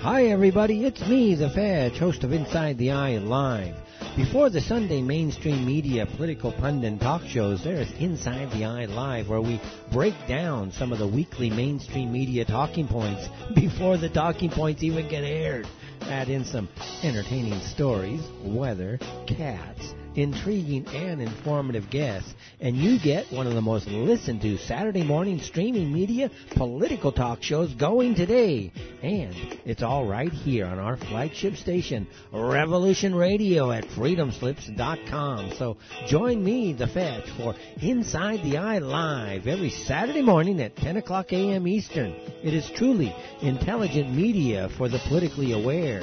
Hi, everybody. It's me, the Fetch, host of Inside the Eye Live. Before the Sunday mainstream media political pundit talk shows, there's Inside the Eye Live, where we break down some of the weekly mainstream media talking points before the talking points even get aired. Add in some entertaining stories, weather, cats, intriguing and informative guests, and you get one of the most listened to Saturday morning streaming media political talk shows going today. And it's all right here on our flagship station, Revolution Radio at freedomslips.com. So join me, the Fetch, for Inside the Eye Live every Saturday morning at 10 o'clock a.m. Eastern. It is truly intelligent media for the politically aware.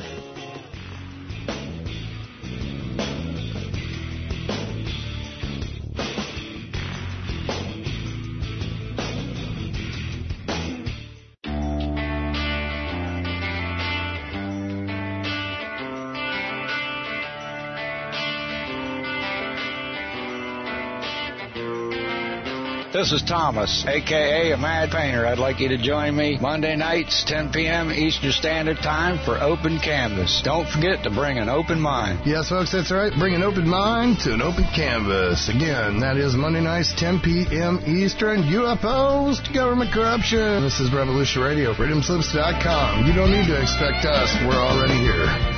This is Thomas, a.k.a. a Mad Painter. I'd like you to join me Monday nights, 10 p.m. Eastern Standard Time for Open Canvas. Don't forget to bring an open mind. Yes, folks, that's right. Bring an open mind to an open canvas. Again, that is Monday nights, 10 p.m. Eastern. UFOs to government corruption. This is Revolution Radio, freedomslips.com. You don't need to expect us. We're already here.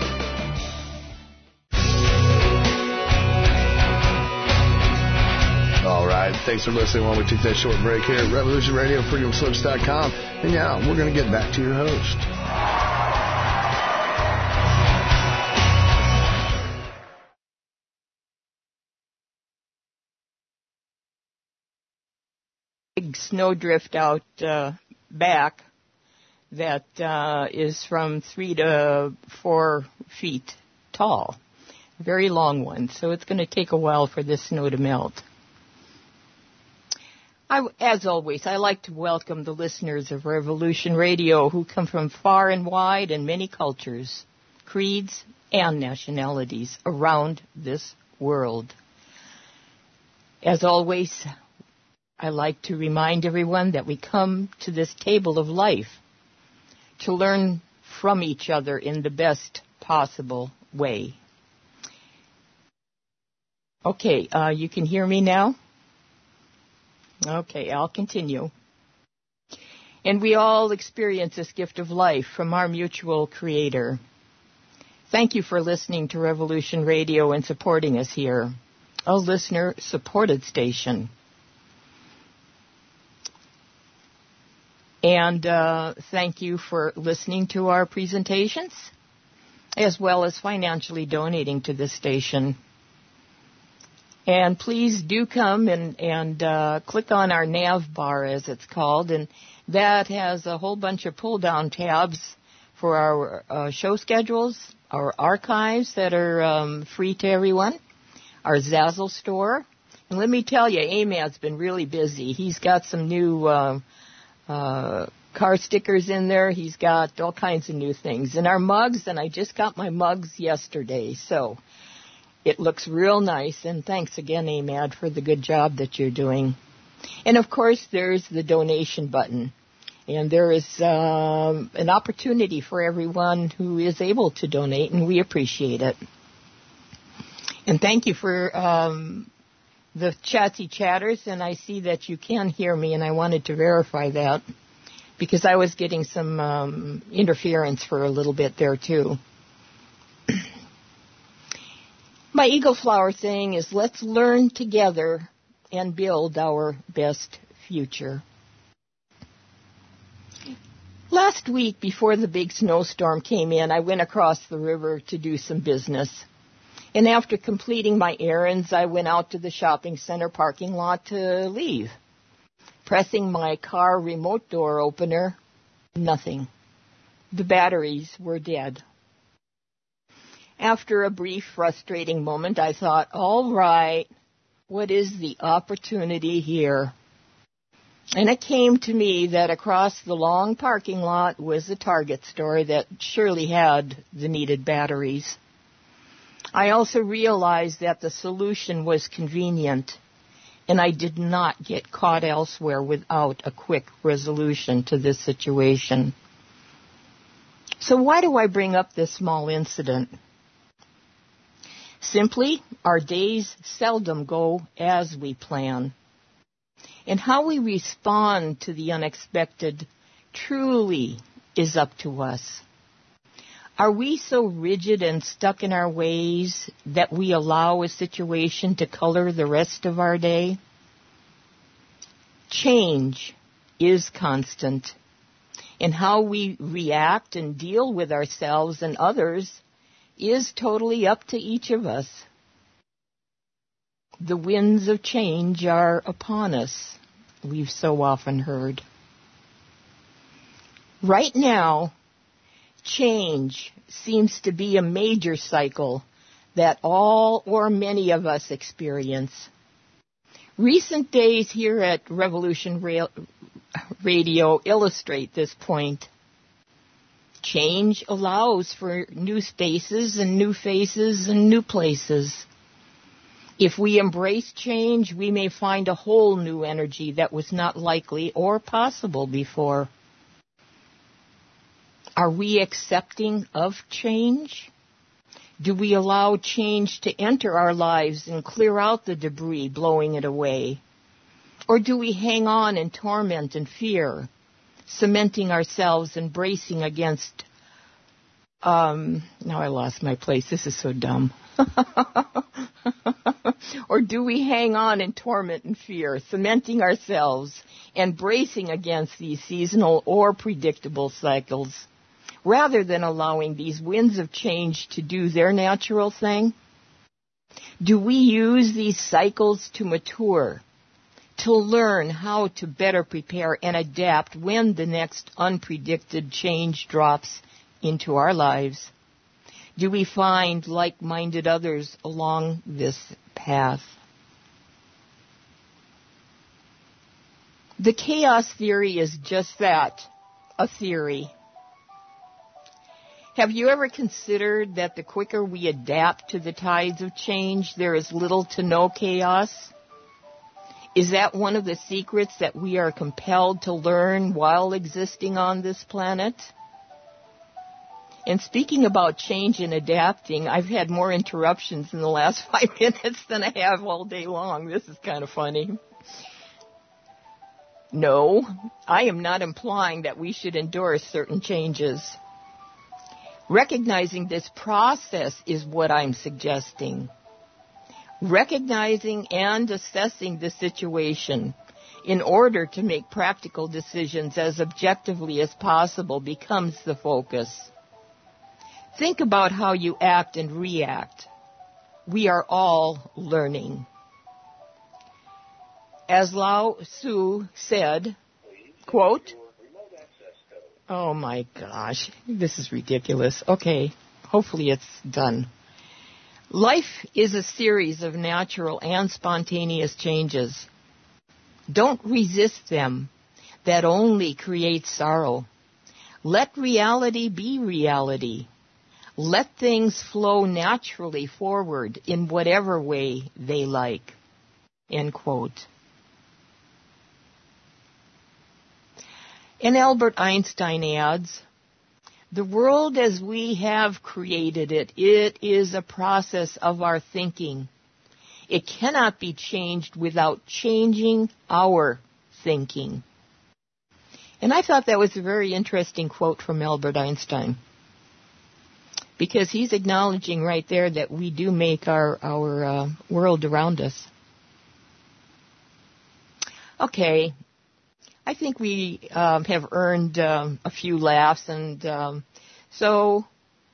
All right, thanks for listening while we take that short break here at Revolution Radio, freedomslips.com. And yeah, we're going to get back to your host. Big snowdrift out back that is from 3 to 4 feet tall. Very long one, so it's going to take a while for this snow to melt. As always, I like to welcome the listeners of Revolution Radio who come from far and wide and many cultures, creeds, and nationalities around this world. As always, I like to remind everyone that we come to this table of life to learn from each other in the best possible way. Okay, you can hear me now? Okay, I'll continue. And we all experience this gift of life from our mutual creator. Thank you for listening to Revolution Radio and supporting us here, a listener-supported station. And thank you for listening to our presentations, as well as financially donating to this station. And please do come and click on our nav bar, as it's called, and that has a whole bunch of pull-down tabs for our show schedules, our archives that are free to everyone, our Zazzle store. And let me tell you, Amad's been really busy. He's got some new car stickers in there. He's got all kinds of new things. And our mugs, and I just got my mugs yesterday, so it looks real nice, and thanks again, Amad, for the good job that you're doing. And, of course, there's the donation button, and there is an opportunity for everyone who is able to donate, and we appreciate it. And thank you for the Chatsy Chatters, and I see that you can hear me, and I wanted to verify that because I was getting some interference for a little bit there, too. My Eagle Flower saying is, let's learn together and build our best future. Last week, before the big snowstorm came in, I went across the river to do some business. And after completing my errands, I went out to the shopping center parking lot to leave. Pressing my car remote door opener, nothing. The batteries were dead. After a brief, frustrating moment, I thought, all right, what is the opportunity here? And it came to me that across the long parking lot was a Target store that surely had the needed batteries. I also realized that the solution was convenient, and I did not get caught elsewhere without a quick resolution to this situation. So why do I bring up this small incident? Simply, our days seldom go as we plan. And how we respond to the unexpected truly is up to us. Are we so rigid and stuck in our ways that we allow a situation to color the rest of our day? Change is constant, and how we react and deal with ourselves and others is totally up to each of us. The winds of change are upon us, we've so often heard. Right now, change seems to be a major cycle that all or many of us experience. Recent days here at Revolution Radio illustrate this point. Change allows for new spaces and new faces and new places. If we embrace change, we may find a whole new energy that was not likely or possible before. Are we accepting of change? Do we allow change to enter our lives and clear out the debris, blowing it away? Or do we hang on in torment and fear, cementing ourselves and bracing against... now I lost my place. This is so dumb. Or do we hang on in torment and fear, cementing ourselves and bracing against these seasonal or predictable cycles, rather than allowing these winds of change to do their natural thing? Do we use these cycles to mature, to learn how to better prepare and adapt when the next unpredicted change drops into our lives? Do we find like-minded others along this path? The chaos theory is just that, a theory. Have you ever considered that the quicker we adapt to the tides of change, there is little to no chaos? Is that one of the secrets that we are compelled to learn while existing on this planet? And speaking about change and adapting, I've had more interruptions in the last 5 minutes than I have all day long. This is kind of funny. No, I am not implying that we should endure certain changes. Recognizing this process is what I'm suggesting. Recognizing and assessing the situation in order to make practical decisions as objectively as possible becomes the focus. Think about how you act and react. We are all learning. As Lao Tzu said, quote, oh my gosh, this is ridiculous. Okay, hopefully it's done. Life is a series of natural and spontaneous changes. Don't resist them. That only creates sorrow. Let reality be reality. Let things flow naturally forward in whatever way they like. End quote. And Albert Einstein adds, the world as we have created it, it is a process of our thinking. It cannot be changed without changing our thinking. And I thought that was a very interesting quote from Albert Einstein, because he's acknowledging right there that we do make our world around us. Okay, I think we have earned a few laughs, and so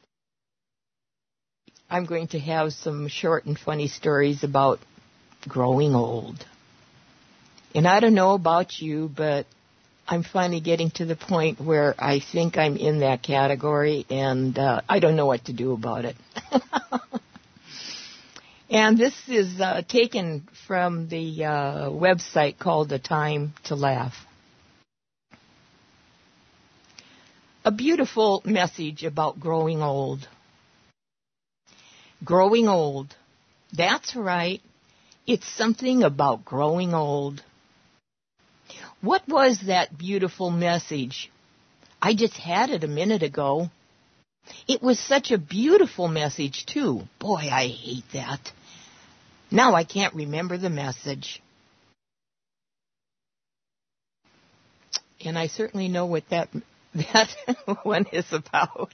I'm going to have some short and funny stories about growing old. And I don't know about you, but I'm finally getting to the point where I think I'm in that category, and I don't know what to do about it. And this is taken from the website called A Time to Laugh. A beautiful message about growing old. Growing old. That's right. It's something about growing old. What was that beautiful message? I just had it a minute ago. It was such a beautiful message, too. Boy, I hate that. Now I can't remember the message. And I certainly know what that one is about.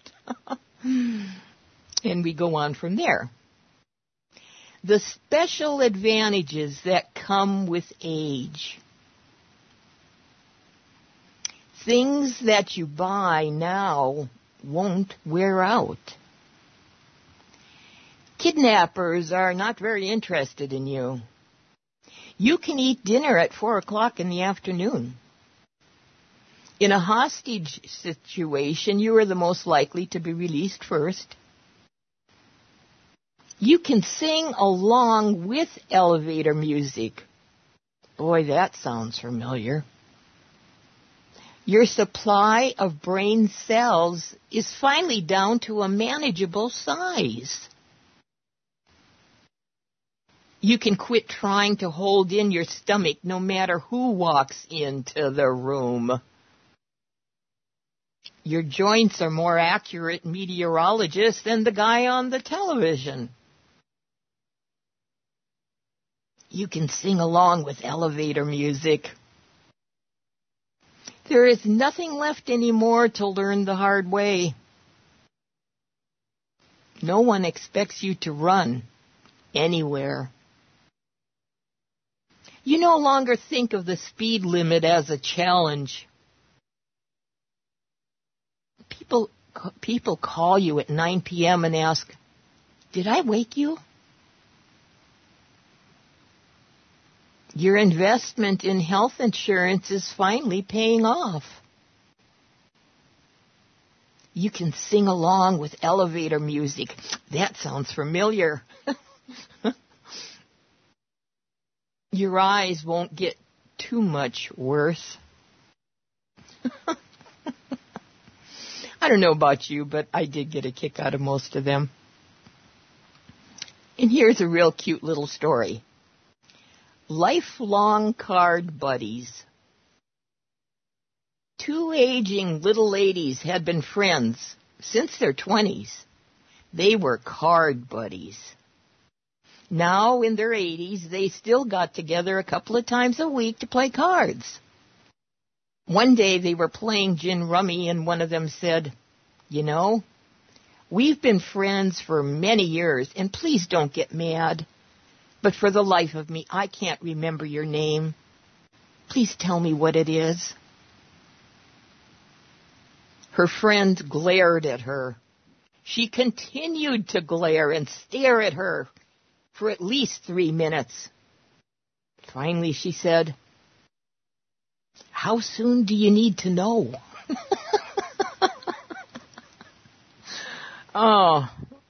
And we go on from there. The special advantages that come with age. Things that you buy now won't wear out. Kidnappers are not very interested in you. You can eat dinner at 4 o'clock in the afternoon. In a hostage situation, you are the most likely to be released first. You can sing along with elevator music. Boy, that sounds familiar. Your supply of brain cells is finally down to a manageable size. You can quit trying to hold in your stomach no matter who walks into the room. Your joints are more accurate meteorologists than the guy on the television. You can sing along with elevator music. There is nothing left anymore to learn the hard way. No one expects you to run anywhere. You no longer think of the speed limit as a challenge. People call you at 9 p.m. and ask, "Did I wake you?" Your investment in health insurance is finally paying off. You can sing along with elevator music. That sounds familiar. Your eyes won't get too much worse. I don't know about you, but I did get a kick out of most of them. And here's a real cute little story. Lifelong card buddies. 2 aging little ladies had been friends since their 20s. They were card buddies. Now, in their 80s, they still got together a couple of times a week to play cards. One day they were playing gin rummy, and one of them said, "You know, we've been friends for many years, and please don't get mad. But for the life of me, I can't remember your name. Please tell me what it is." Her friend glared at her. She continued to glare and stare at her for at least 3 minutes. Finally, she said, "How soon do you need to know?" Oh.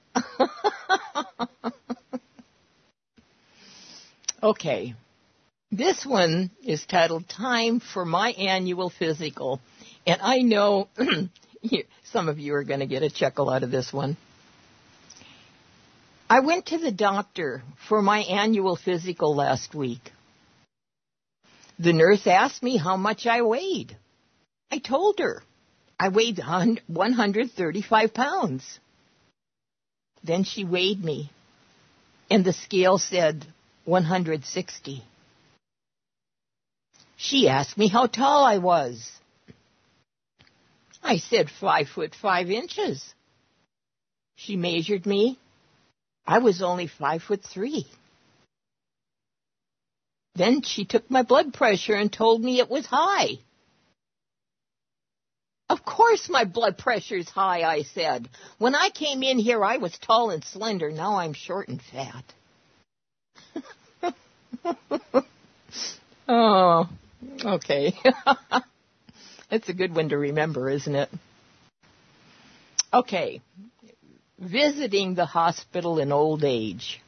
Okay. This one is titled "Time for My Annual Physical." And I know some of you are going to get a chuckle out of this one. I went to the doctor for my annual physical last week. The nurse asked me how much I weighed. I told her I weighed 135 pounds. Then she weighed me, and the scale said 160. She asked me how tall I was. I said 5'5". She measured me. I was only 5'3". Then she took my blood pressure and told me it was high. Of course my blood pressure's high, I said. When I came in here, I was tall and slender. Now I'm short and fat. Oh, okay. It's a good one to remember, isn't it? Okay. Visiting the hospital in old age.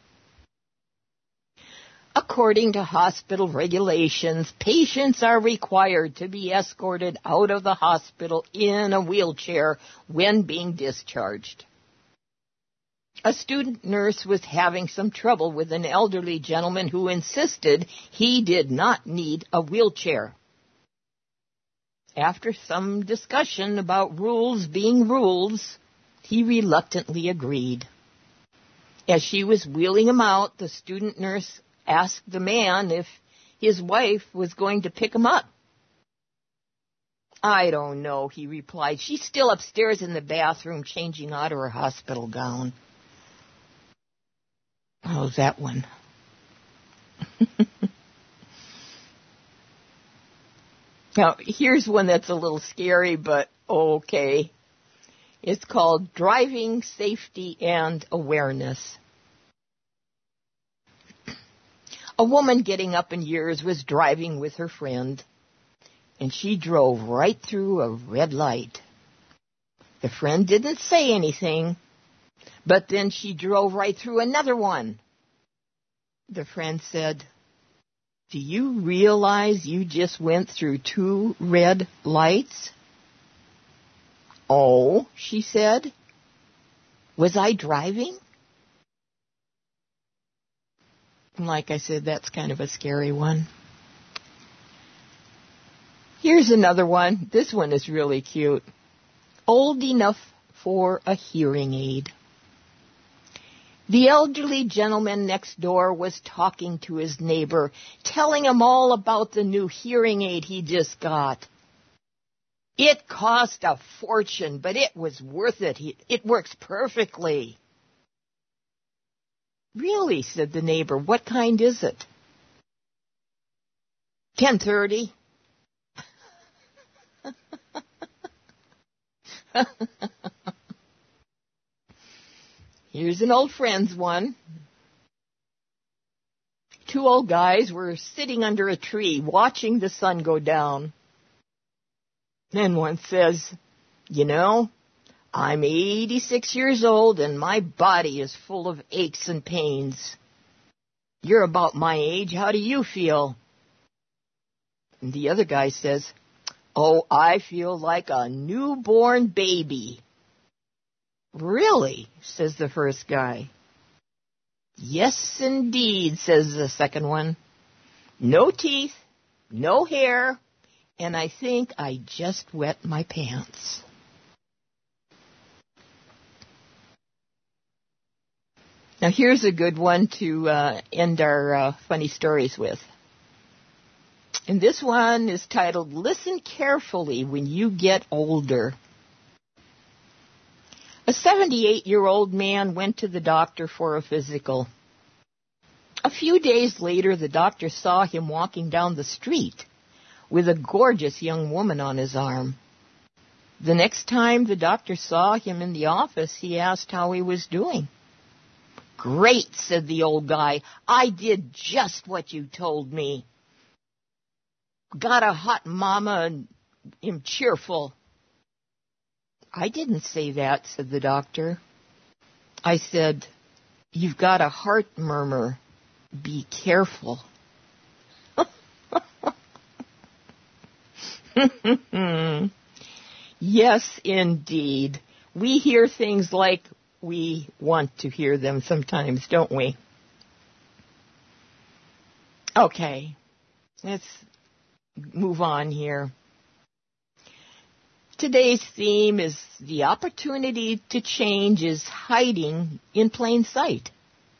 According to hospital regulations, patients are required to be escorted out of the hospital in a wheelchair when being discharged. A student nurse was having some trouble with an elderly gentleman who insisted he did not need a wheelchair. After some discussion about rules being rules, He reluctantly agreed. As she was wheeling him out, the student nurse asked the man if his wife was going to pick him up. I don't know, he replied. She's still upstairs in the bathroom changing out of her hospital gown. How's that one? Now, here's one that's a little scary, but okay. It's called Driving Safety and Awareness. A woman getting up in years was driving with her friend, and she drove right through a red light. The friend didn't say anything, but then she drove right through another one. The friend said, "Do you realize you just went through 2 red lights?" "Oh," she said. "Was I driving?" And like I said, that's kind of a scary one. Here's another one. This one is really cute. Old enough for a hearing aid. The elderly gentleman next door was talking to his neighbor, telling him all about the new hearing aid he just got. It cost a fortune, but it was worth it. It works perfectly. Really, said the neighbor. What kind is it? 1030. Here's an old friend's one. 2 old guys were sitting under a tree watching the sun go down. Then one says, "You know, I'm 86 years old and my body is full of aches and pains. You're about my age. How do you feel?" And the other guy says, "Oh, I feel like a newborn baby." "Really?" says the first guy. "Yes, indeed," says the second one. "No teeth, no hair, and I think I just wet my pants." Now here's a good one to end our funny stories with. And this one is titled, Listen Carefully When You Get Older. A 78-year-old man went to the doctor for a physical. A few days later, the doctor saw him walking down the street with a gorgeous young woman on his arm. The next time the doctor saw him in the office, he asked how he was doing. "Great," said the old guy. "I did just what you told me. Got a hot mama and am cheerful." "I didn't say that," said the doctor. "I said, you've got a heart murmur. Be careful." Yes, indeed. We hear things like we want to hear them sometimes, don't we? Okay, let's move on here. Today's theme is the opportunity to change is hiding in plain sight.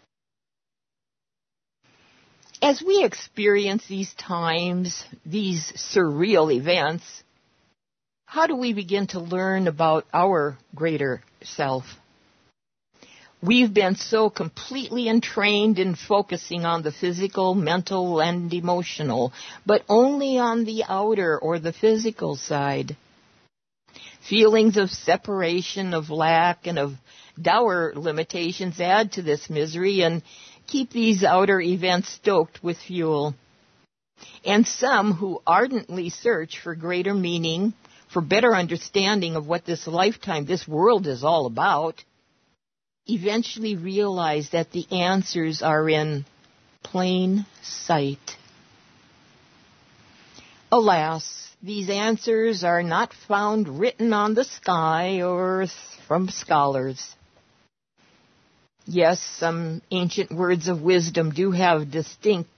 As we experience these times, these surreal events, how do we begin to learn about our greater self? We've been so completely entrained in focusing on the physical, mental, and emotional, but only on the outer or the physical side. Feelings of separation, of lack, and of dour limitations add to this misery and keep these outer events stoked with fuel. And some who ardently search for greater meaning, for better understanding of what this lifetime, this world is all about, eventually realize that the answers are in plain sight. Alas, these answers are not found written on the sky or from scholars. Yes, some ancient words of wisdom do have distinct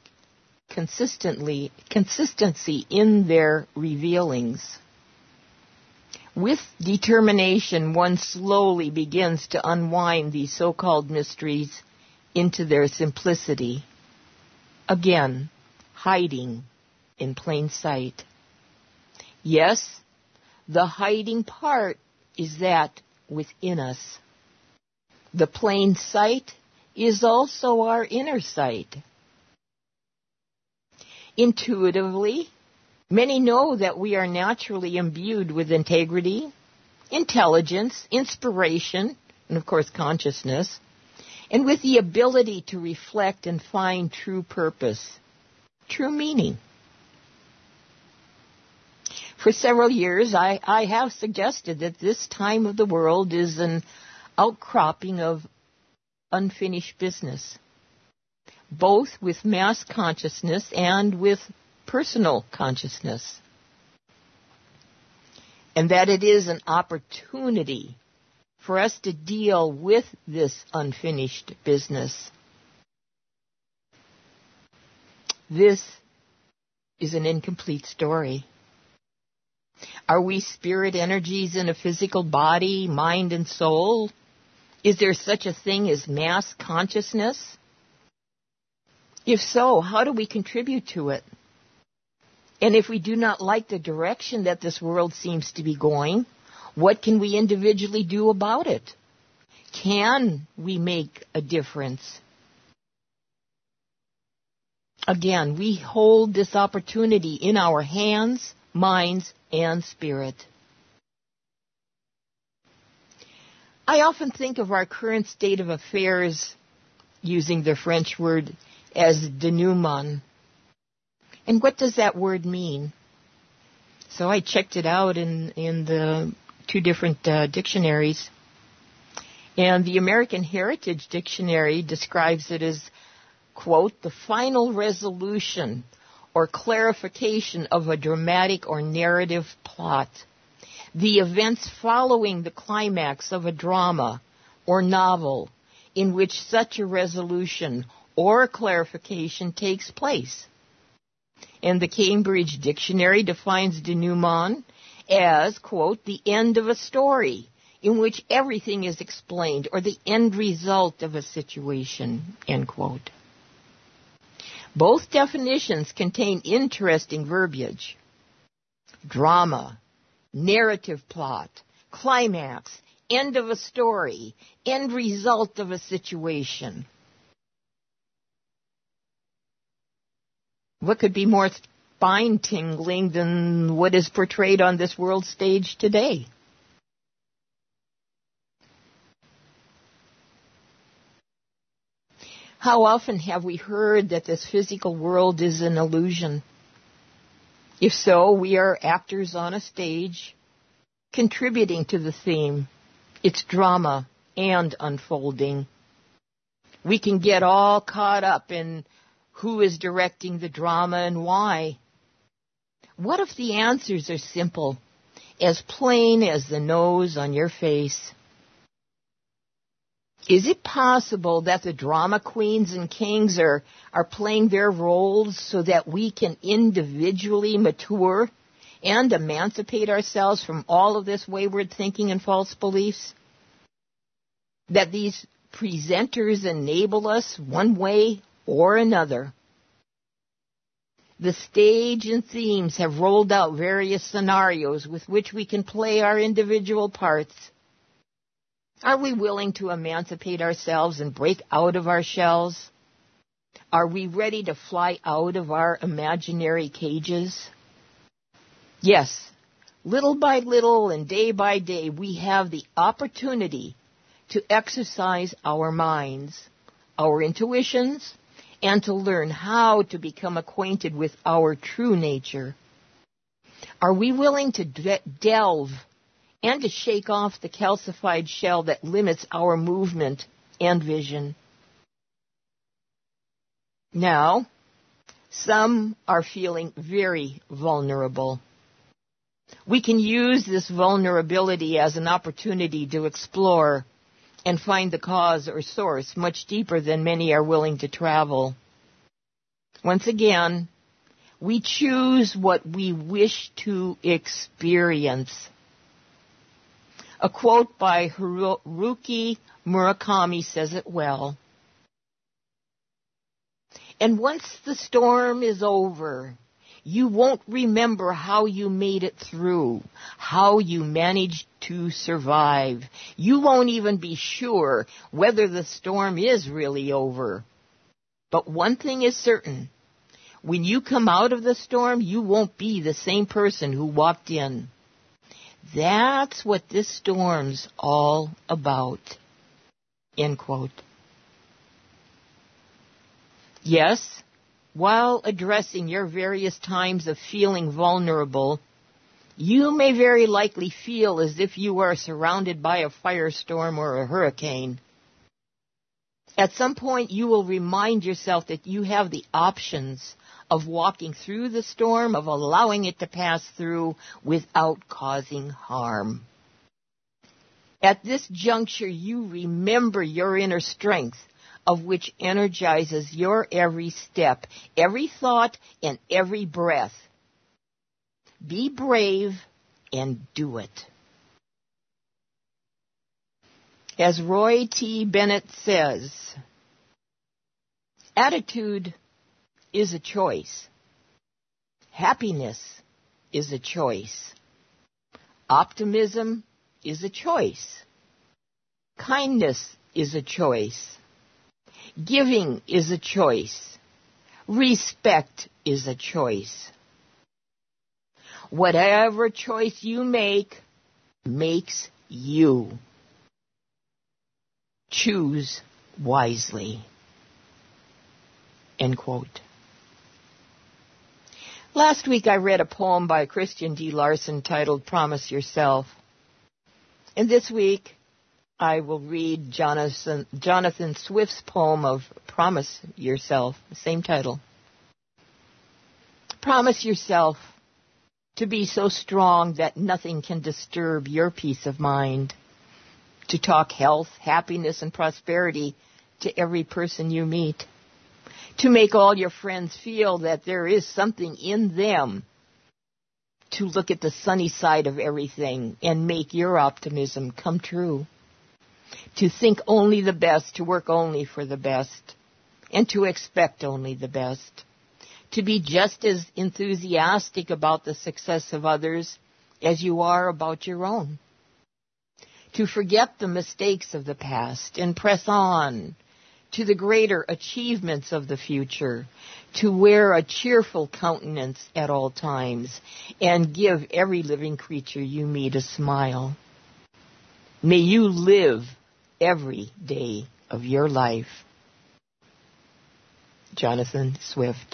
consistency in their revealings. With determination, one slowly begins to unwind these so-called mysteries into their simplicity. Again, hiding in plain sight. Yes, the hiding part is that within us. The plain sight is also our inner sight. Intuitively, many know that we are naturally imbued with integrity, intelligence, inspiration, and of course consciousness, and with the ability to reflect and find true purpose, true meaning. For several years, I have suggested that this time of the world is an outcropping of unfinished business, both with mass consciousness and with personal consciousness, and that it is an opportunity for us to deal with this unfinished business. This is an incomplete story. Are we spirit energies in a physical body, mind, and soul? Is there such a thing as mass consciousness? If so, how do we contribute to it? And if we do not like the direction that this world seems to be going, what can we individually do about it? Can we make a difference? Again, we hold this opportunity in our hands, minds, and spirit. I often think of our current state of affairs, using the French word, as denouement. And what does that word mean? So I checked it out in the two different dictionaries. And the American Heritage Dictionary describes it as, quote, the final resolution or clarification of a dramatic or narrative plot. The events following the climax of a drama or novel in which such a resolution or clarification takes place. And the Cambridge Dictionary defines denouement as, quote, the end of a story in which everything is explained, or the end result of a situation, end quote. Both definitions contain interesting verbiage. Drama, narrative plot, climax, end of a story, end result of a situation. What could be more spine-tingling than what is portrayed on this world stage today? How often have we heard that this physical world is an illusion? If so, we are actors on a stage, contributing to the theme, its drama and unfolding. We can get all caught up in who is directing the drama and why. What if the answers are simple, as plain as the nose on your face? Is it possible that the drama queens and kings are playing their roles so that we can individually mature and emancipate ourselves from all of this wayward thinking and false beliefs? That these presenters enable us one way or another. The stage and themes have rolled out various scenarios with which we can play our individual parts. Are we willing to emancipate ourselves and break out of our shells? Are we ready to fly out of our imaginary cages? Yes, little by little and day by day, we have the opportunity to exercise our minds, our intuitions, and to learn how to become acquainted with our true nature. Are we willing to delve and to shake off the calcified shell that limits our movement and vision? Now, some are feeling very vulnerable. We can use this vulnerability as an opportunity to explore and find the cause or source much deeper than many are willing to travel. Once again, we choose what we wish to experience. A quote by Haruki Murakami says it well. And once the storm is over, you won't remember how you made it through, how you managed to survive. You won't even be sure whether the storm is really over. But one thing is certain. When you come out of the storm, you won't be the same person who walked in. That's what this storm's all about. End quote. Yes, while addressing your various times of feeling vulnerable, you may very likely feel as if you are surrounded by a firestorm or a hurricane. At some point, you will remind yourself that you have the options of walking through the storm, of allowing it to pass through without causing harm. At this juncture, you remember your inner strength, of which energizes your every step, every thought, and every breath. Be brave and do it. As Roy T. Bennett says, attitude is a choice. Happiness is a choice. Optimism is a choice. Kindness is a choice. Giving is a choice. Respect is a choice. Whatever choice you make makes you. Choose wisely. End quote. Last week I read a poem by Christian D. Larson titled Promise Yourself. And this week I will read Jonathan Swift's poem of Promise Yourself, the same title. Promise yourself to be so strong that nothing can disturb your peace of mind, to talk health, happiness, and prosperity to every person you meet, to make all your friends feel that there is something in them, to look at the sunny side of everything and make your optimism come true, to think only the best, to work only for the best, and to expect only the best, to be just as enthusiastic about the success of others as you are about your own, to forget the mistakes of the past and press on to the greater achievements of the future, to wear a cheerful countenance at all times, and give every living creature you meet a smile. May you live every day of your life. Jonathan Swift.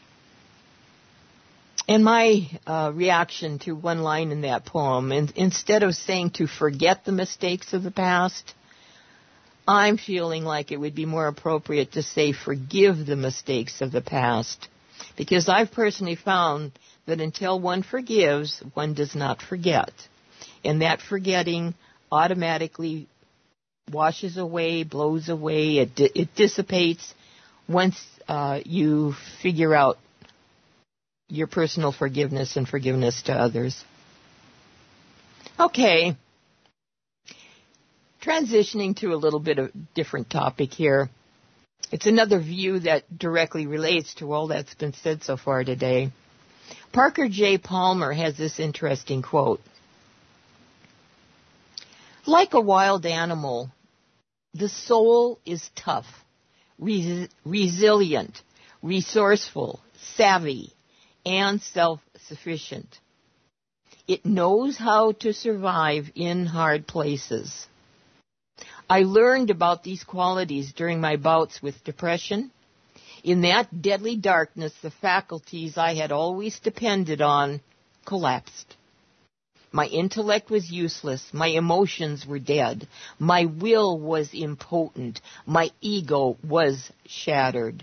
And my reaction to one line in that poem, instead of saying to forget the mistakes of the past, I'm feeling like it would be more appropriate to say forgive the mistakes of the past. Because I've personally found that until one forgives, one does not forget. And that forgetting automatically washes away, blows away, it dissipates once you figure out your personal forgiveness and forgiveness to others. Okay. Transitioning to a little bit of different topic here. It's another view that directly relates to all that's been said so far today. Parker J. Palmer has this interesting quote. Like a wild animal, the soul is tough, resilient, resourceful, savvy, and self-sufficient. It knows how to survive in hard places. I learned about these qualities during my bouts with depression. In that deadly darkness, the faculties I had always depended on collapsed. My intellect was useless. My emotions were dead. My will was impotent. My ego was shattered.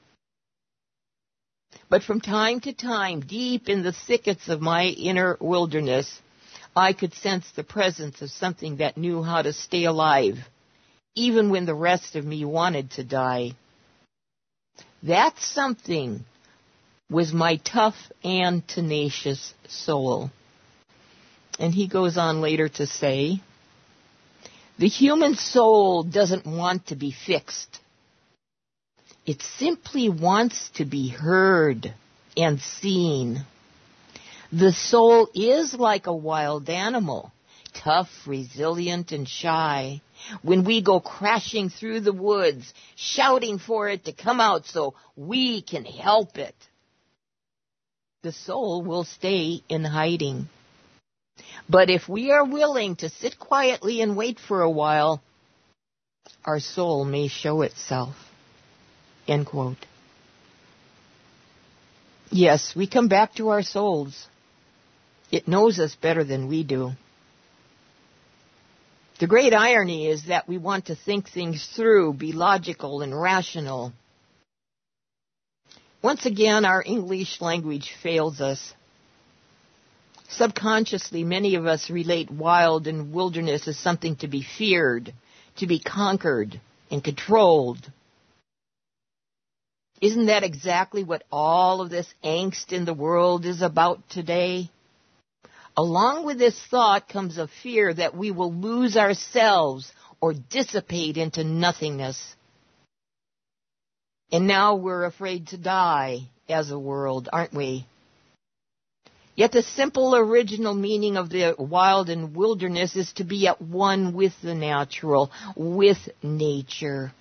But from time to time, deep in the thickets of my inner wilderness, I could sense the presence of something that knew how to stay alive, even when the rest of me wanted to die. That something was my tough and tenacious soul. And he goes on later to say, The human soul doesn't want to be fixed. It simply wants to be heard and seen. The soul is like a wild animal, tough, resilient, and shy. When we go crashing through the woods, shouting for it to come out so we can help it, the soul will stay in hiding. But if we are willing to sit quietly and wait for a while, our soul may show itself. End quote. Yes, we come back to our souls. It knows us better than we do. The great irony is that we want to think things through, be logical and rational. Once again, our English language fails us. Subconsciously, many of us relate wild and wilderness as something to be feared, to be conquered and controlled. Isn't that exactly what all of this angst in the world is about today? Along with this thought comes a fear that we will lose ourselves or dissipate into nothingness. And now we're afraid to die as a world, aren't we? Yet the simple original meaning of the wild and wilderness is to be at one with the natural, with nature.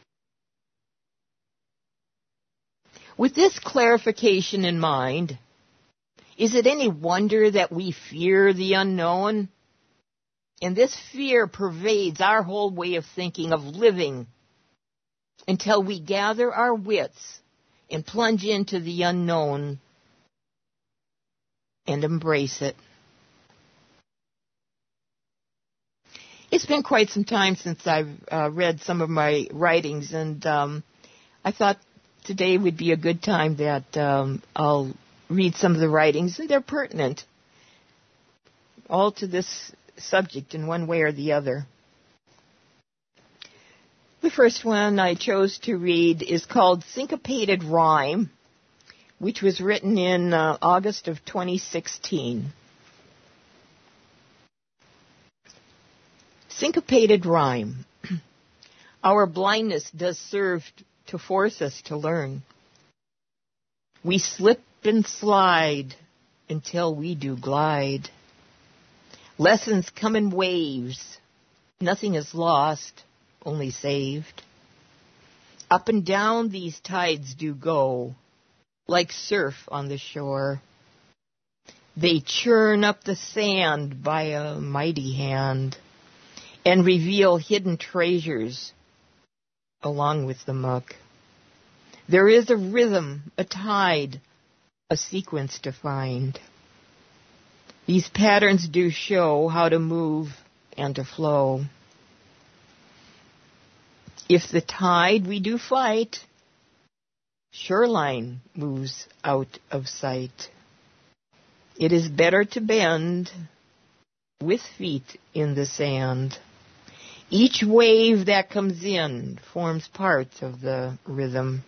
With this clarification in mind, is it any wonder that we fear the unknown? And this fear pervades our whole way of thinking, of living, until we gather our wits and plunge into the unknown and embrace it. It's been quite some time since I've read some of my writings, and I thought today would be a good time that I'll read some of the writings, and they're pertinent all to this subject in one way or the other. The first one I chose to read is called Syncopated Rhyme, which was written in August of 2016. Syncopated Rhyme. Our blindness does serve to force us to learn. We slip and slide until we do glide. Lessons come in waves. Nothing is lost, only saved. Up and down these tides do go, like surf on the shore. They churn up the sand by a mighty hand and reveal hidden treasures along with the muck. There is a rhythm, a tide, a sequence to find. These patterns do show how to move and to flow. If the tide we do fight, shoreline moves out of sight. It is better to bend with feet in the sand. Each wave that comes in forms part of the rhythm.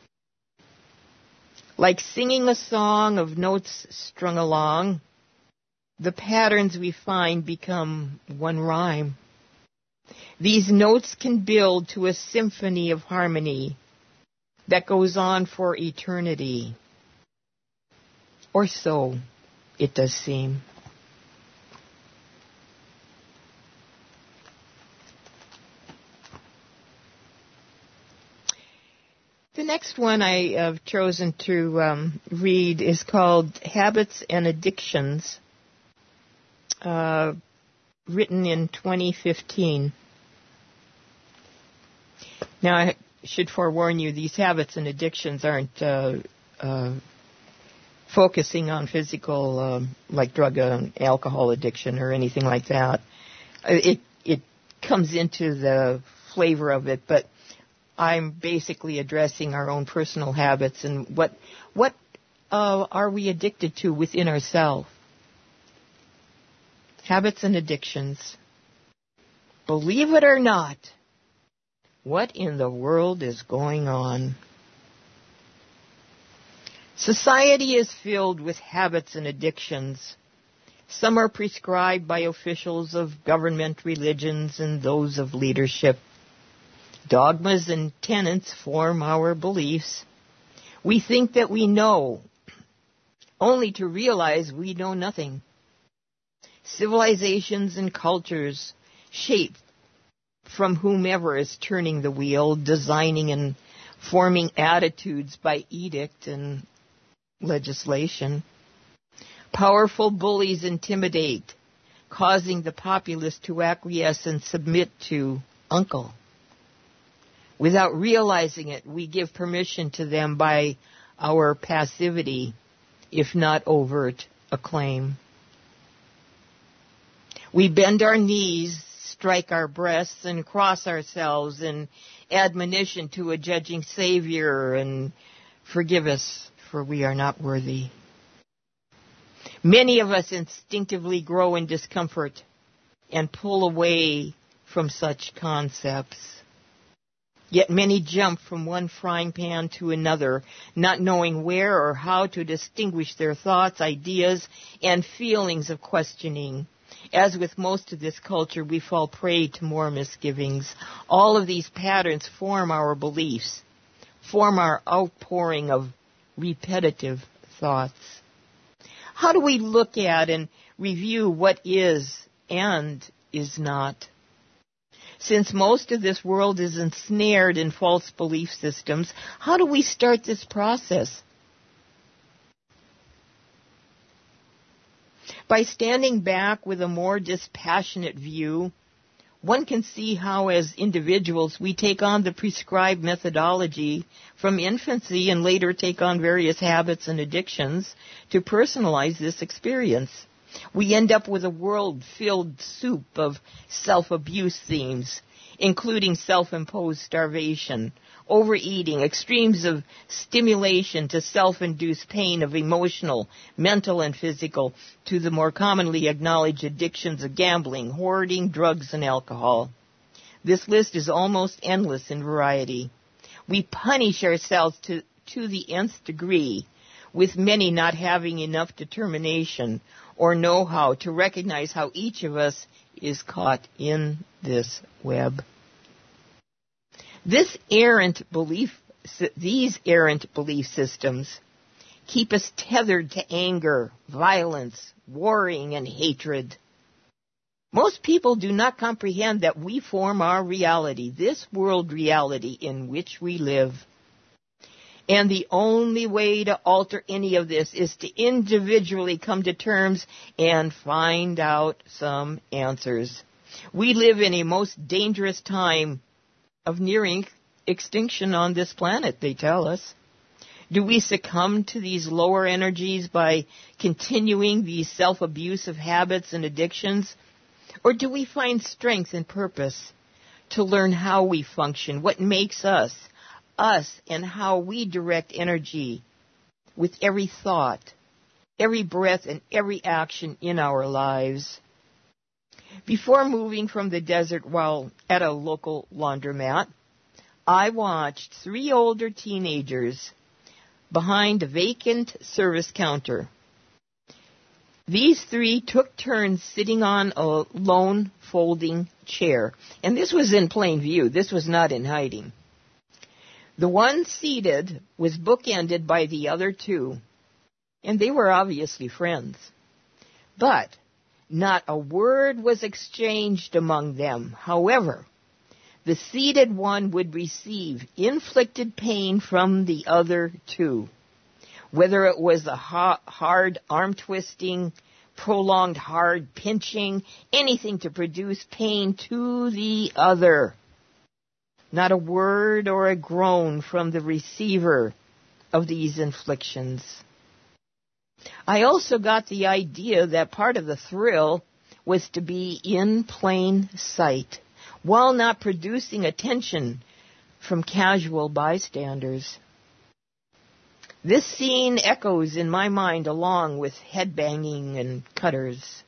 Like singing a song of notes strung along, the patterns we find become one rhyme. These notes can build to a symphony of harmony that goes on for eternity. Or so it does seem. The next one I have chosen to read is called Habits and Addictions, written in 2015. Now, I should forewarn you, these habits and addictions aren't focusing on physical, like drug and alcohol addiction or anything like that. It comes into the flavor of it, but I'm basically addressing our own personal habits and what are we addicted to within ourselves. Habits and addictions. Believe it or not, what in the world is going on? Society is filled with habits and addictions. Some are prescribed by officials of government, religions, and those of leadership. Dogmas and tenets form our beliefs. We think that we know, only to realize we know nothing. Civilizations and cultures shape from whomever is turning the wheel, designing and forming attitudes by edict and legislation. Powerful bullies intimidate, causing the populace to acquiesce and submit to uncle. Without realizing it, we give permission to them by our passivity, if not overt acclaim. We bend our knees, strike our breasts, and cross ourselves in admonition to a judging Savior and forgive us, for we are not worthy. Many of us instinctively grow in discomfort and pull away from such concepts. Yet many jump from one frying pan to another, not knowing where or how to distinguish their thoughts, ideas, and feelings of questioning. As with most of this culture, we fall prey to more misgivings. All of these patterns form our beliefs, form our outpouring of repetitive thoughts. How do we look at and review what is and is not? Since most of this world is ensnared in false belief systems, how do we start this process? By standing back with a more dispassionate view, one can see how as individuals we take on the prescribed methodology from infancy and later take on various habits and addictions to personalize this experience. We end up with a world-filled soup of self-abuse themes, including self-imposed starvation, overeating, extremes of stimulation to self-induced pain of emotional, mental, and physical, to the more commonly acknowledged addictions of gambling, hoarding, drugs, and alcohol. This list is almost endless in variety. We punish ourselves to the nth degree, with many not having enough determination or know-how to recognize how each of us is caught in this web. These errant belief systems keep us tethered to anger, violence, warring, and hatred. Most people do not comprehend that we form our reality, this world reality in which we live. And the only way to alter any of this is to individually come to terms and find out some answers. We live in a most dangerous time of nearing extinction on this planet, they tell us. Do we succumb to these lower energies by continuing these self-abusive habits and addictions? Or do we find strength and purpose to learn how we function, what makes us, and how we direct energy with every thought, every breath, and every action in our lives? Before moving from the desert while at a local laundromat, I watched 3 older teenagers behind a vacant service counter. These 3 took turns sitting on a lone folding chair. And this was in plain view. This was not in hiding. The one seated was bookended by the other 2, and they were obviously friends. But not a word was exchanged among them. However, the seated one would receive inflicted pain from the other 2, whether it was a hard arm twisting, prolonged hard pinching, anything to produce pain to the other. Not a word or a groan from the receiver of these inflictions. I also got the idea that part of the thrill was to be in plain sight, while not producing attention from casual bystanders. This scene echoes in my mind along with headbanging and cutters.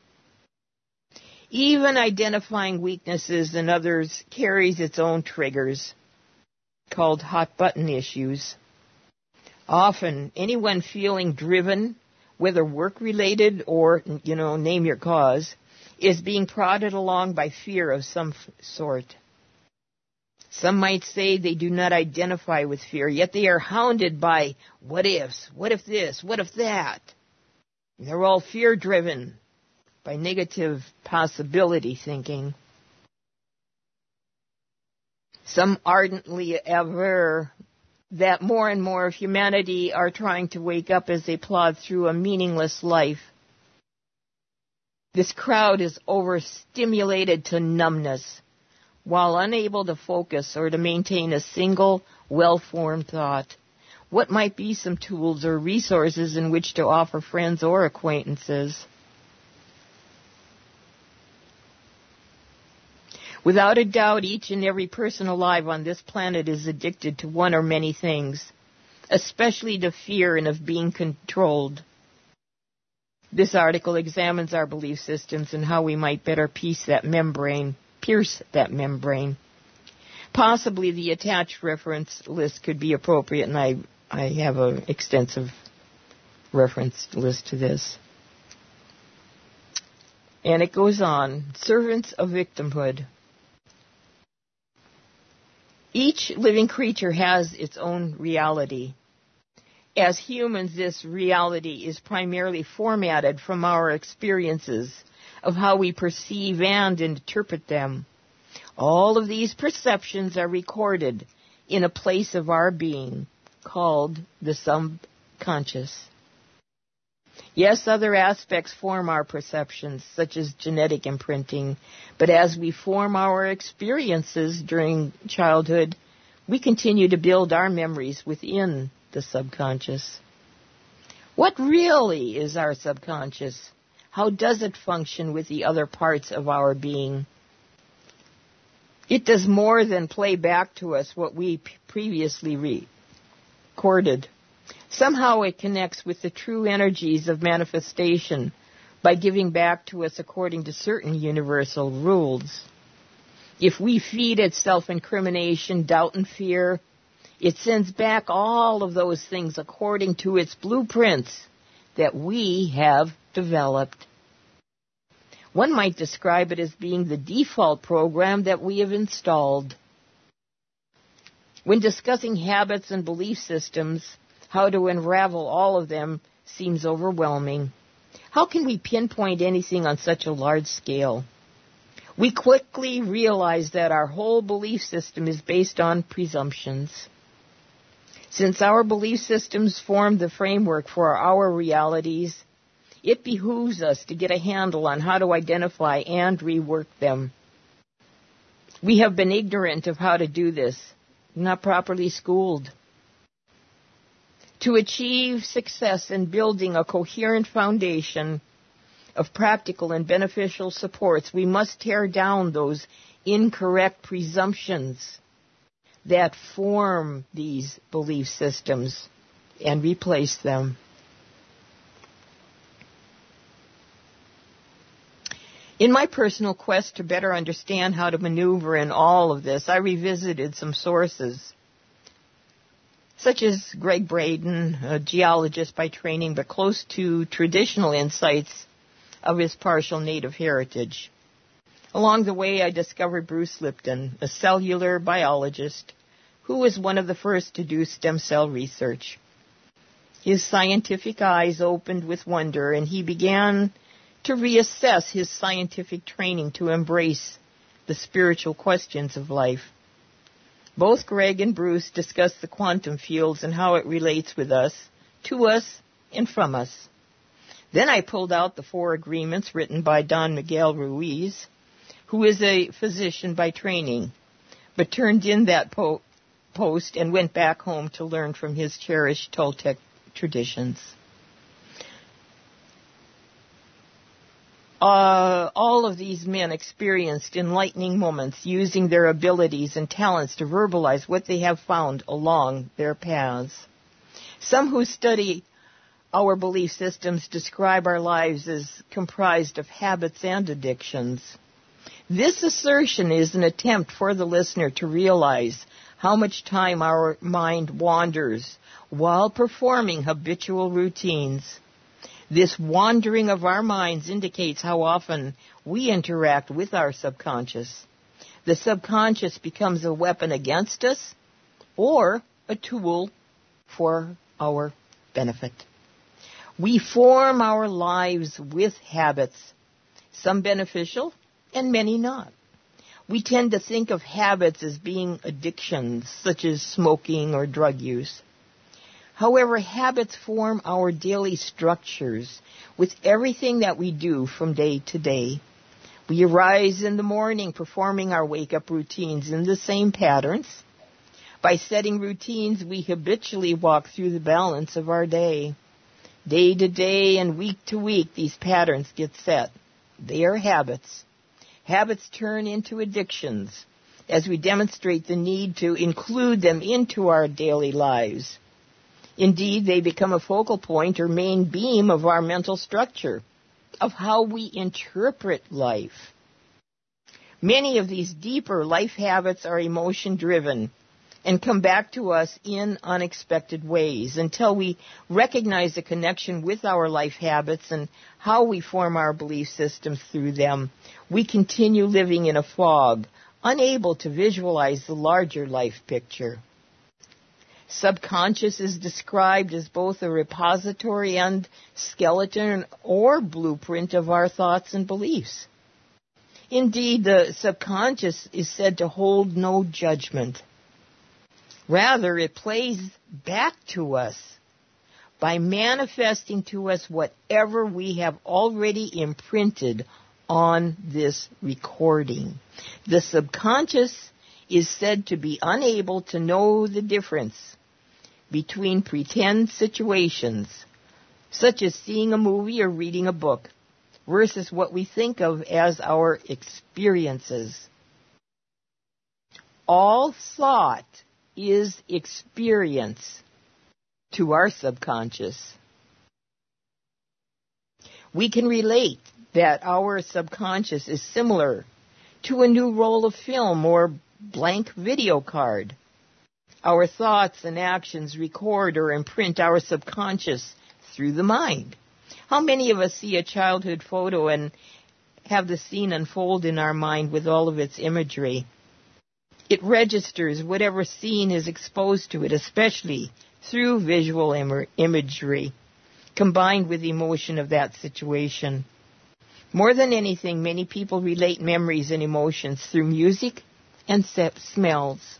Even identifying weaknesses in others carries its own triggers, called hot button issues. Often, anyone feeling driven whether work-related or, name your cause, is being prodded along by fear of some sort. Some might say they do not identify with fear, yet they are hounded by what ifs, what if this, what if that. And they're all fear-driven by negative possibility thinking. Some ardently aver that more and more of humanity are trying to wake up as they plod through a meaningless life. This crowd is overstimulated to numbness, while unable to focus or to maintain a single, well-formed thought. What might be some tools or resources in which to offer friends or acquaintances? Without a doubt, each and every person alive on this planet is addicted to one or many things, especially to fear and of being controlled. This article examines our belief systems and how we might better pierce that membrane. Possibly the attached reference list could be appropriate, and I have an extensive reference list to this. And it goes on. Servants of victimhood. Each living creature has its own reality. As humans, this reality is primarily formatted from our experiences of how we perceive and interpret them. All of these perceptions are recorded in a place of our being called the subconscious. Yes, other aspects form our perceptions, such as genetic imprinting, but as we form our experiences during childhood, we continue to build our memories within the subconscious. What really is our subconscious? How does it function with the other parts of our being? It does more than play back to us what we previously recorded. Somehow it connects with the true energies of manifestation by giving back to us according to certain universal rules. If we feed it self-incrimination, doubt, and fear, it sends back all of those things according to its blueprints that we have developed. One might describe it as being the default program that we have installed. When discussing habits and belief systems, how to unravel all of them seems overwhelming. How can we pinpoint anything on such a large scale? We quickly realize that our whole belief system is based on presumptions. Since our belief systems form the framework for our realities, it behooves us to get a handle on how to identify and rework them. We have been ignorant of how to do this, not properly schooled. To achieve success in building a coherent foundation of practical and beneficial supports, we must tear down those incorrect presumptions that form these belief systems and replace them. In my personal quest to better understand how to maneuver in all of this, I revisited some sources, such as Greg Braden, a geologist by training, but close to traditional insights of his partial native heritage. Along the way, I discovered Bruce Lipton, a cellular biologist who was one of the first to do stem cell research. His scientific eyes opened with wonder, and he began to reassess his scientific training to embrace the spiritual questions of life. Both Greg and Bruce discussed the quantum fields and how it relates with us, to us, and from us. Then I pulled out the 4 agreements written by Don Miguel Ruiz, who is a physician by training, but turned in that post and went back home to learn from his cherished Toltec traditions. All of these men experienced enlightening moments using their abilities and talents to verbalize what they have found along their paths. Some who study our belief systems describe our lives as comprised of habits and addictions. This assertion is an attempt for the listener to realize how much time our mind wanders while performing habitual routines. This wandering of our minds indicates how often we interact with our subconscious. The subconscious becomes a weapon against us or a tool for our benefit. We form our lives with habits, some beneficial and many not. We tend to think of habits as being addictions, such as smoking or drug use. However, habits form our daily structures with everything that we do from day to day. We arise in the morning performing our wake-up routines in the same patterns. By setting routines, we habitually walk through the balance of our day. Day to day and week to week, these patterns get set. They are habits. Habits turn into addictions as we demonstrate the need to include them into our daily lives. Indeed, they become a focal point or main beam of our mental structure, of how we interpret life. Many of these deeper life habits are emotion-driven and come back to us in unexpected ways. Until we recognize the connection with our life habits and how we form our belief systems through them, we continue living in a fog, unable to visualize the larger life picture. Subconscious is described as both a repository and skeleton or blueprint of our thoughts and beliefs. Indeed, the subconscious is said to hold no judgment. Rather, it plays back to us by manifesting to us whatever we have already imprinted on this recording. The subconscious is said to be unable to know the difference between pretend situations, such as seeing a movie or reading a book, versus what we think of as our experiences. All thought is experience to our subconscious. We can relate that our subconscious is similar to a new roll of film or blank video card. Our thoughts and actions record or imprint our subconscious through the mind. How many of us see a childhood photo and have the scene unfold in our mind with all of its imagery? It registers whatever scene is exposed to it, especially through visual imagery, combined with the emotion of that situation. More than anything, many people relate memories and emotions through music and smells.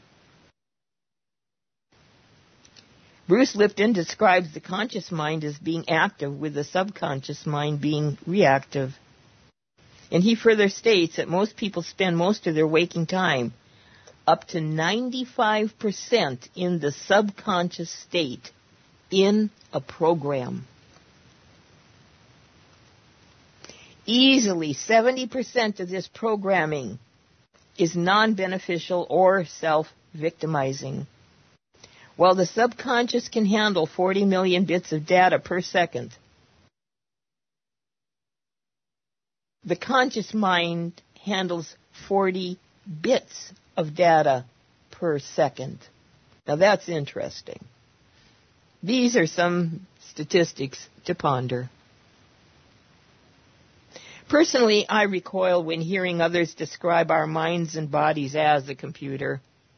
Bruce Lipton describes the conscious mind as being active, with the subconscious mind being reactive. And he further states that most people spend most of their waking time, up to 95%, in the subconscious state, in a program. Easily 70% of this programming is non-beneficial or self-victimizing. While the subconscious can handle 40 million bits of data per second, the conscious mind handles 40 bits of data per second. Now that's interesting. These are some statistics to ponder. Personally, I recoil when hearing others describe our minds and bodies as a computer.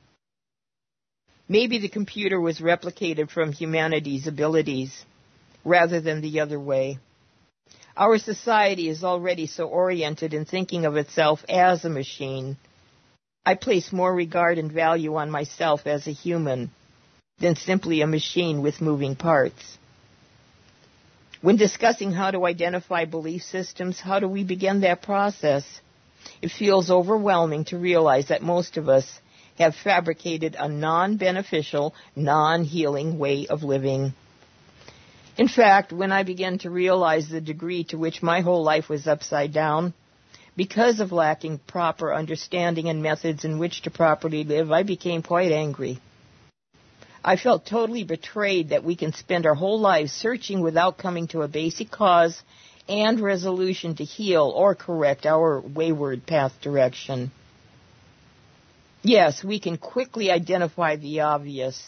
Maybe the computer was replicated from humanity's abilities rather than the other way. Our society is already so oriented in thinking of itself as a machine. I place more regard and value on myself as a human than simply a machine with moving parts. When discussing how to identify belief systems, how do we begin that process? It feels overwhelming to realize that most of us have fabricated a non-beneficial, non-healing way of living. In fact, when I began to realize the degree to which my whole life was upside down, because of lacking proper understanding and methods in which to properly live, I became quite angry. I felt totally betrayed that we can spend our whole lives searching without coming to a basic cause and resolution to heal or correct our wayward path direction. Yes, we can quickly identify the obvious.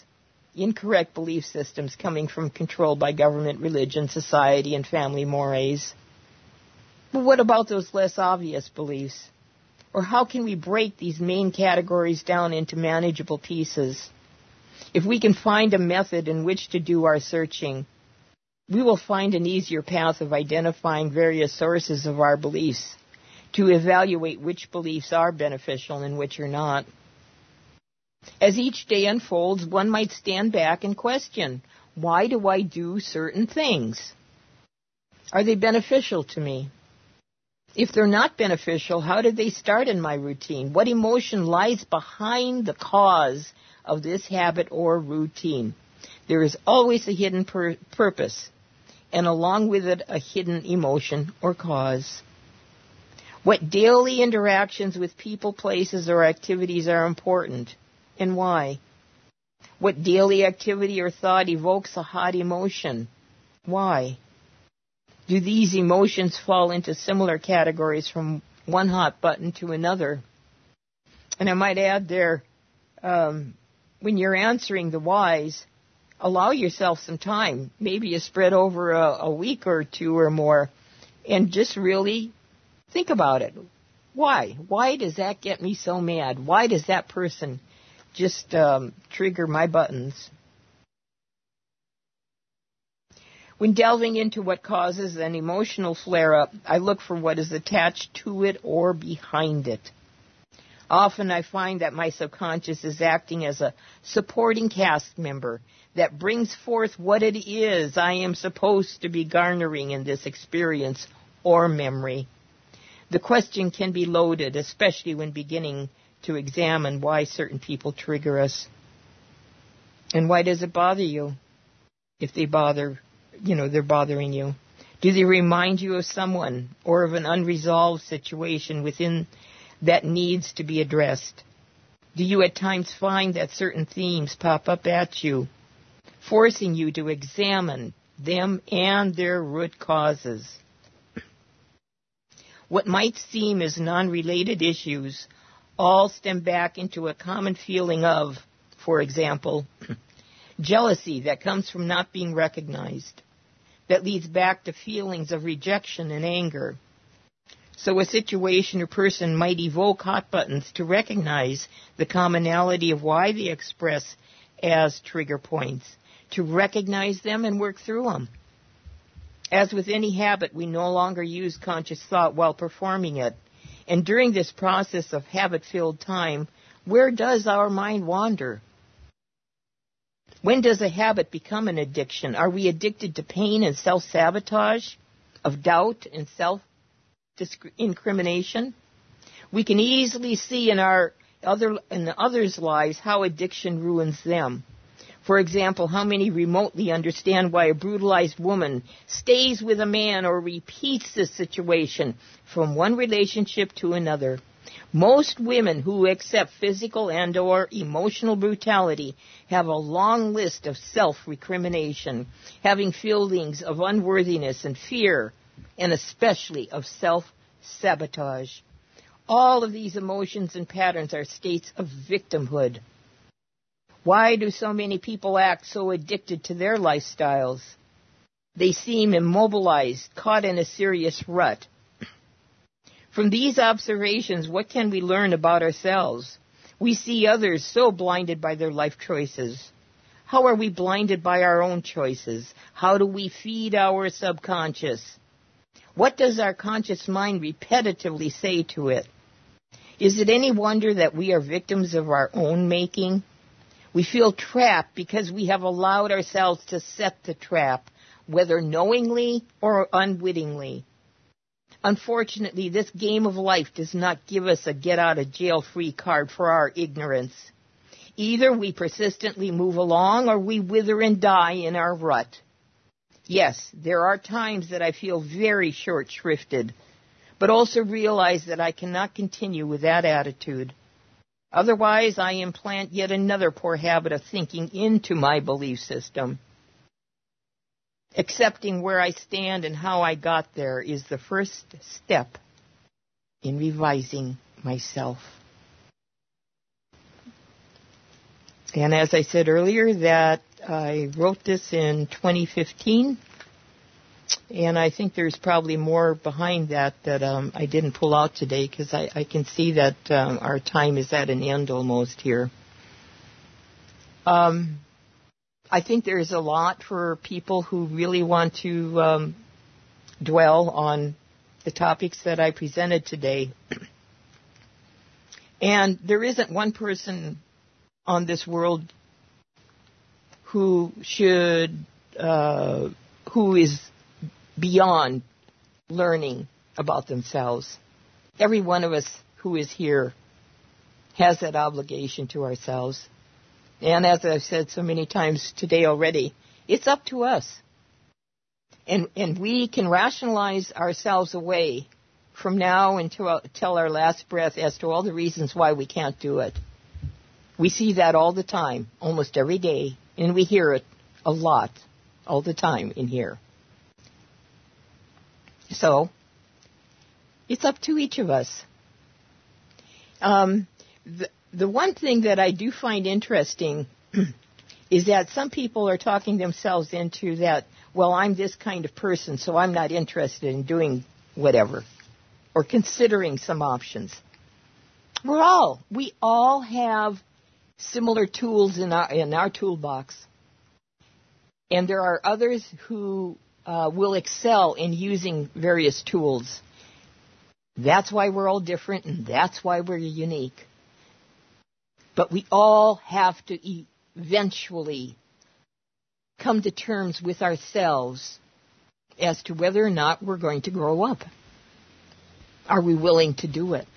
incorrect belief systems coming from control by government, religion, society, and family mores. But what about those less obvious beliefs? Or how can we break these main categories down into manageable pieces? If we can find a method in which to do our searching, we will find an easier path of identifying various sources of our beliefs to evaluate which beliefs are beneficial and which are not. As each day unfolds, one might stand back and question, why do I do certain things? Are they beneficial to me? If they're not beneficial, how did they start in my routine? What emotion lies behind the cause of this habit or routine? There is always a hidden purpose, and along with it, a hidden emotion or cause. What daily interactions with people, places, or activities are important, and why? What daily activity or thought evokes a hot emotion? Why? Do these emotions fall into similar categories from one hot button to another? And I might add there, when you're answering the whys, allow yourself some time. Maybe you spread over a week or two or more, and just really think about it. Why? Why does that get me so mad? Why does that person just trigger my buttons? When delving into what causes an emotional flare-up, I look for what is attached to it or behind it. Often I find that my subconscious is acting as a supporting cast member that brings forth what it is I am supposed to be garnering in this experience or memory. The question can be loaded, especially when beginning to examine why certain people trigger us. And why does it bother you? If they bother, they're bothering you. Do they remind you of someone or of an unresolved situation within that needs to be addressed? Do you at times find that certain themes pop up at you, forcing you to examine them and their root causes? What might seem as non-related issues all stem back into a common feeling of, for example, jealousy that comes from not being recognized, that leads back to feelings of rejection and anger. So a situation or person might evoke hot buttons to recognize the commonality of why they express as trigger points, to recognize them and work through them. As with any habit, we no longer use conscious thought while performing it. And during this process of habit-filled time, where does our mind wander? When does a habit become an addiction? Are we addicted to pain and self-sabotage, of doubt and self-incrimination? We can easily see in the others' lives how addiction ruins them. For example, how many remotely understand why a brutalized woman stays with a man or repeats this situation from one relationship to another? Most women who accept physical and or emotional brutality have a long list of self-recrimination, having feelings of unworthiness and fear, and especially of self-sabotage. All of these emotions and patterns are states of victimhood. Why do so many people act so addicted to their lifestyles? They seem immobilized, caught in a serious rut. From these observations, what can we learn about ourselves? We see others so blinded by their life choices. How are we blinded by our own choices? How do we feed our subconscious? What does our conscious mind repetitively say to it? Is it any wonder that we are victims of our own making? We feel trapped because we have allowed ourselves to set the trap, whether knowingly or unwittingly. Unfortunately, this game of life does not give us a get-out-of-jail-free card for our ignorance. Either we persistently move along or we wither and die in our rut. Yes, there are times that I feel very short-shrifted, but also realize that I cannot continue with that attitude. Otherwise, I implant yet another poor habit of thinking into my belief system. Accepting where I stand and how I got there is the first step in revising myself. And as I said earlier, that I wrote this in 2015, and I think there's probably more behind that I didn't pull out today, because I can see that our time is at an end almost here. I think there's a lot for people who really want to dwell on the topics that I presented today. And there isn't one person on this world who is beyond learning about themselves. Every one of us who is here has that obligation to ourselves. And as I've said so many times today already, it's up to us. And we can rationalize ourselves away from now until our last breath as to all the reasons why we can't do it. We see that all the time, almost every day, and we hear it a lot, all the time in here. So, it's up to each of us. The one thing that I do find interesting is that some people are talking themselves into that, well, I'm this kind of person, so I'm not interested in doing whatever, or considering some options. We all have similar tools in our toolbox. And there are others who will excel in using various tools. That's why we're all different, and that's why we're unique. But we all have to eventually come to terms with ourselves as to whether or not we're going to grow up. Are we willing to do it?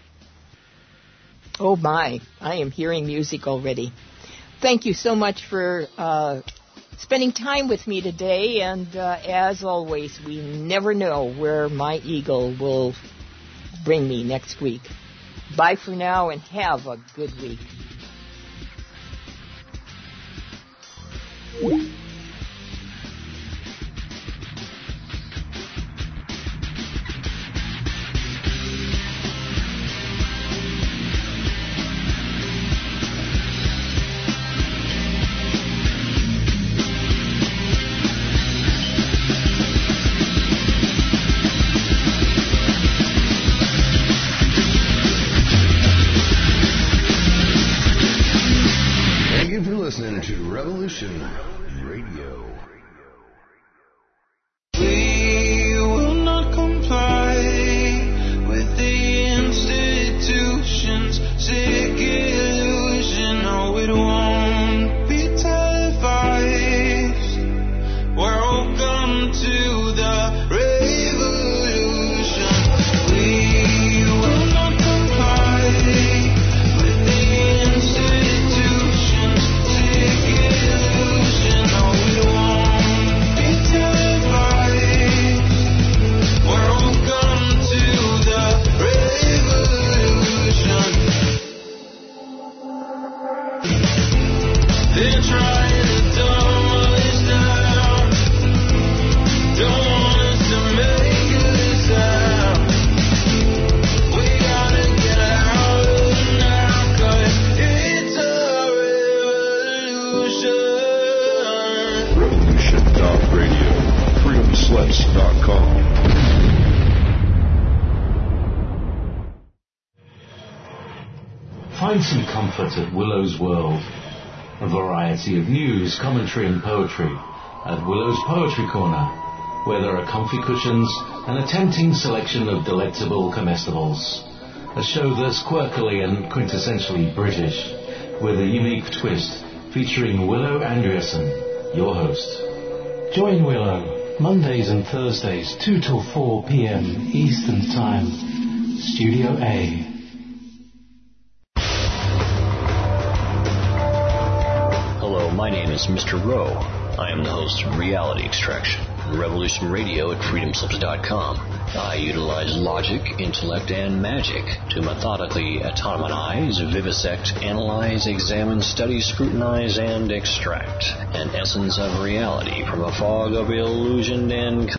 Oh my, I am hearing music already. Thank you so much for spending time with me today, and as always, we never know where my eagle will bring me next week. Bye for now, and have a good week. Listening to Revolution Radio. We will not comply with the institution's sick illusion. No, it won't be televised. We're welcome to the revolution. We will not comply with the institution's illusion. No, it won't be televised. We're welcome to the revolution. They're trying to dumb us down. Don't want us to make a sound. We gotta get out of now, 'cause it's a revolution. Revolution.radio, freedomslips.com. Find some comfort at Willow's World. A variety of news, commentary and poetry at Willow's Poetry Corner, where there are comfy cushions and a tempting selection of delectable comestibles. A show that's quirkily and quintessentially British, with a unique twist, featuring Willow Andreasen, your host. Join Willow, Mondays and Thursdays, 2 till 4 p.m. Eastern Time, Studio A. Hello, my name is Mr. Rowe. I am the host of Reality Extraction, Revolution Radio at freedomslips.com. I utilize logic, intellect, and magic to methodically atomize, vivisect, analyze, examine, study, scrutinize, and extract an essence of reality from a fog of illusion and